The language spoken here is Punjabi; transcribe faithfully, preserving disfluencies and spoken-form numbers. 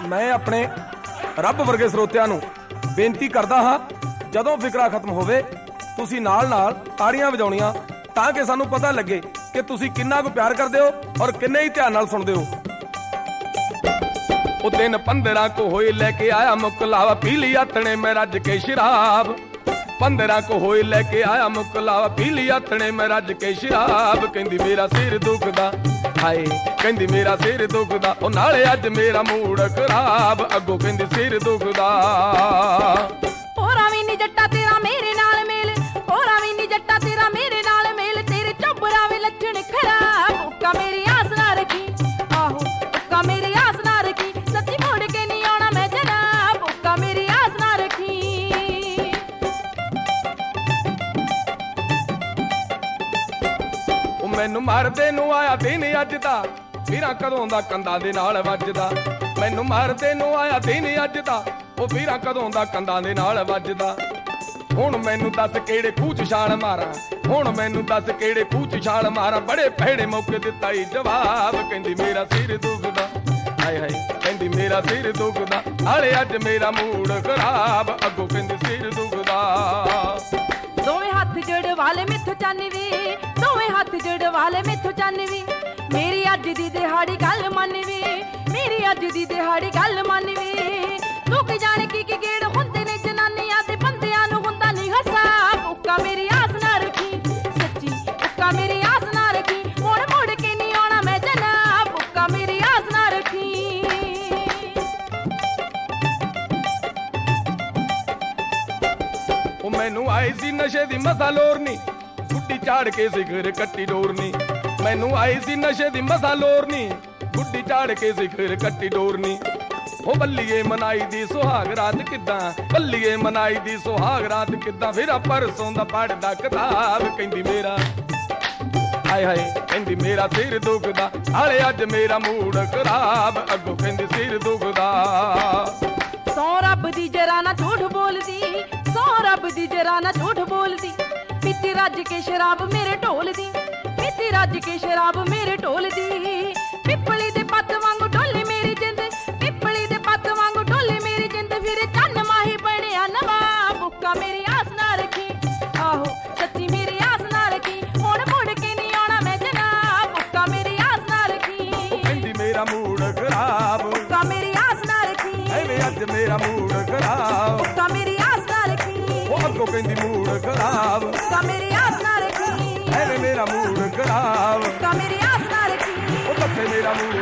मैं अपने रब वर्गे ਸਰੋਤਿਆਂ ਨੂੰ ਬੇਨਤੀ ਕਰਦਾ ਹਾਂ, ਜਦੋਂ ਫਿਕਰਾ ਖਤਮ ਹੋਵੇ ਤੁਸੀਂ ਨਾਲ ਨਾਲ ਤਾੜੀਆਂ ਵਜਾਉਣੀਆਂ ਤਾਂ ਕਿ ਸਾਨੂੰ ਪਤਾ ਲੱਗੇ ਕਿ ਤੁਸੀਂ ਕਿੰਨਾ ਕੁ ਪਿਆਰ ਕਰਦੇ ਹੋ ਔਰ ਕਿੰਨੇ ਹੀ ਧਿਆਨ ਨਾਲ ਸੁਣਦੇ ਹੋ। ਉਹ ਦਿਨ ਪੰਦਰਾਂ ਕੋ ਹੋਏ ਲੈ ਕੇ ਆਇਆ ਮੁਕਲਾਵਾ, ਪੀ ਲਈ ਆਥਣੇ ਮੈਂ ਰੱਜ ਕੇ ਸ਼ਰਾਬ। ਪੰਦਰਾਂ ਕੋ ਹੋਏ ਲੈ ਕੇ ਆਇਆ ਮੁਕਲਾਵਾ, ਪੀ ਲਈ ਆਥਣੇ ਮੈਂ ਰੱਜ ਕੇ ਸ਼ਰਾਬ। ਕਹਿੰਦੀ ਮੇਰਾ ਸਿਰ ਦੁਖਦਾ ਹਾਏ, ਕਹਿੰਦੀ ਮੇਰਾ ਸਿਰ ਦੁਖਦਾ, ਉਹ ਨਾਲੇ ਅੱਜ ਮੇਰਾ ਮੂਡ ਖਰਾਬ। ਅੱਗੋਂ ਕਹਿੰਦੀ ਸਿਰ ਦੁਖਦਾ। ਹੋਰਾਂ ਵੀ ਨੀ ਜੱਟਾ ਤੇਰਾ ਮੇਰੇ ਨਾਲ ਮੇਲ, ਹੋਰਾਂ ਵੀ ਨੀ ਜੱਟਾ ਤੇਰਾ ਮੇਰੇ ਨਾਲ ਮੇਲ, ਤੇਰੇ ਚੋਬਰਾਂ ਵੀ ਲੱਛਣ ਖਰਾਬ। ਉੱਕਾ ਮੇਰੀ ਆਸ ਨਾ ਰੱਖੀ, ਆਹੋ ਉੱਕਾ ਮੇਰੀ ਆਸ ਨਾ ਰੱਖੀ, ਸੱਚੀ ਮੁੜ ਕੇ ਨਹੀਂ ਆਉਣਾ ਮੈਂ ਜਨਾਬ। ਉੱਕਾ ਮੇਰੀ ਆਸ ਨਾ ਰੱਖੀ। ਉਹ ਮੈਨੂੰ ਮਾਰਦੇ ਨੂੰ ਆਇਆ ਦਿਨ ਅੱਜ ਦਾ, ਵੀਰਾਂ ਕਦੋਂ ਦਾ ਕੰਧਾਂ ਦੇ ਨਾਲ ਵੱਜਦਾ। ਮੈਨੂੰ ਮਾਰਦੇ ਨੂੰ ਆਇਆ ਦਿਨ ਅੱਜ ਦਾ, ਉਹ ਵੀਰਾਂ ਕਦੋਂ ਦਾ ਕੰਧਾਂ ਦੇ ਨਾਲ ਵੱਜਦਾ। ਹੁਣ ਮੈਨੂੰ ਦੱਸ ਕਿਹੜੇ ਖੂਹ 'ਚ ਛਾਲ ਮਾਰਾਂ, ਹੁਣ ਮੈਨੂੰ ਦੱਸ ਕਿਹੜੇ ਖੂਹ 'ਚ ਛਾਲ ਮਾਰਾਂ। ਬੜੇ ਭੈੜੇ ਮੌਕੇ ਦਿੱਤਾ ਈ ਜਵਾਬ। ਕਹਿੰਦੀ ਮੇਰਾ ਸਿਰ ਦੁਖਦਾ ਹਾਏ ਹਾਏ, ਕਹਿੰਦੀ ਮੇਰਾ ਸਿਰ ਦੁਖਦਾ, ਹਾਲੇ ਅੱਜ ਮੇਰਾ ਮੂਡ ਖਰਾਬ। ਅੱਗੋਂ ਕਹਿੰਦੀ ਸਿਰ ਦੁਖਦਾ। ਦੋਵੇਂ ਹੱਥ ਜੜ ਵਾਲੇ ਮੈਥੋਂ ਚਾਨਵੀ, ਦੋਵੇਂ ਹੱਥ ਜੜ ਵਾਲੇ ਮੈਥੋਂ ਚਾਨਵੀ, ਮੇਰੀ ਅੱਜ ਦੀ ਦਿਹਾੜੀ ਗੱਲ ਮੰਨਵੀ, ਮੇਰੀ ਅੱਜ ਦੀ ਦਿਹਾੜੀ ਗੱਲ ਮੰਨਵੀ। ਤੂੰ ਕੀ ਜਾਣੇ ਕੀ ਕੀ ਗੇੜ ਹੁੰਦੇ ਨੇ ਜਨਾਨੀਆਂ ਦੇ, ਬੰਦਿਆਂ ਨੂੰ ਹੁੰਦਾ ਨਹੀਂ ਹਿਸਾਬ। ਉੱਕਾ ਮੇਰੀ ਆਸ ਨਾ ਰੱਖੀ, ਸੱਚੀ ਉੱਕਾ ਮੇਰੀ ਆਸ ਨਾ ਰੱਖੀ, ਮੁੜ ਮੁੜ ਕੇ ਨਹੀਂ ਆਉਣਾ ਮੈਂ ਜਨਾਬ। ਉੱਕਾ ਮੇਰੀ ਆਸ ਨਾ ਰੱਖੀ। ਉਹ ਮੈਨੂੰ ਆਈ ਸੀ ਨਸ਼ੇ ਦੀ ਮਸਾ ਲੋਰਨੀ, ਗੁੱਡੀ ਚਾੜ ਕੇ ਸਿਖਰ ਕੱਟੀ ਡੋਰਨੀ। ਮੈਨੂੰ ਆਈ ਸੀ ਨਸ਼ੇ ਦੀ ਮਸਾ ਲੋਰਨੀ, ਗੁੱਡੀ ਚਾੜ ਕੇ ਸਿਖਰ ਕੱਟੀ ਡੋਰਨੀ। ਉਹ ਬੱਲੀਏ ਮਨਾਈ ਦੀ ਸੁਹਾਗ ਰਾਤ ਕਿੱਦਾਂ, ਬੱਲੀਏ ਮਨਾਈ ਦੀ ਸੁਹਾਗ ਰਾਤ ਕਿੱਦਾਂ, ਫਿਰ ਪਰਸੋਂ ਦਾ ਪੜਦਾ ਕਿਤਾਬ। ਕਹਿੰਦੀ ਮੇਰਾ ਹਾਏ ਹਾਏ, ਕਹਿੰਦੀ ਮੇਰਾ ਸਿਰ ਦੁਖਦਾ, ਹਾਲੇ ਅੱਜ ਮੇਰਾ ਮੂਡ ਖਰਾਬ। ਅੱਗੋਂ ਕਹਿੰਦੀ ਸਿਰ ਦੁਖਦਾ। ਸੌ ਰੱਬ ਦੀ ਜਰਾ ਨਾ ਝੂਠ ਬੋਲਦੀ, ਸੌ ਰੱਬ ਦੀ ਜਰਾ ਨਾ ਝੂਠ ਬੋਲਦੀ, ਪੀਤੀ ਰੱਜ ਕੇ ਸ਼ਰਾਬ ਮੇਰੇ ਢੋਲਦੀ, ਪੀਤੀ ਰੱਜ ਕੇ ਸ਼ਰਾਬ ਮੇਰੇ ਢੋਲਦੀ। ਪਿੱਪਲੀ ਦੇ ਪੱਤ ਵਾਂਗੂ ਢੋਲੇ ਮੇਰੀ ਜਿੰਦ, ਪਿੱਪਲੀ ਦੇ ਪੱਤ ਵਾਂਗੂ ਢੋਲੇ ਮੇਰੀ ਜਿੰਦ, ਫਿਰ ਚੰਨ ਮਾਹੀ ਬਣਿਆ ਨਵਾਬ। ਉੱਕਾ ਮੇਰੀ ਆਸ ਨਾ ਰੱਖੀ, ਆਹੋ ਸੱਚੀ ਮੇਰੀ ਆਸ ਨਾ ਰੱਖੀ, ਮੁੜ ਮੁੜ ਕੇ ਨਹੀਂ ਆਉਣਾ ਮੈਂ ਜਨਾਬ। ਉੱਕਾ ਮੇਰੀ ਆਸ ਨਾ ਰੱਖੀ। ਕਹਿੰਦੀ ਮੇਰਾ ਮੂਡ ਖਰਾਬ। ਉੱਕਾ ਮੇਰੀ ਆਸ ਨਾ ਰੱਖੀ, ਐਵੇਂ ਅੱਜ ਮੇਰਾ ਮੂਡ ਖਰਾਬ। ਉੱਕਾ ਮੇਰੀ ਆਸ ਨਾ ਰੱਖੀ। ਉਹ ਅੱਗੋਂ ਕਹਿੰਦੀ ਮੂਡ ਖਰਾਬ। ਉੱਕਾ ਮੇਰੀ ਆਸ ਨਾ ਰੱਖੀ, ਐਵੇਂ ਮੇਰਾ ਮੂਡ ਖਰਾਬ। ਉੱਕਾ ਮੇਰੀ ਆਸ ਨਾ ਰੱਖੀ। ਉਹ ਕੱਥੇ ਮੇਰਾ ਮੂਡ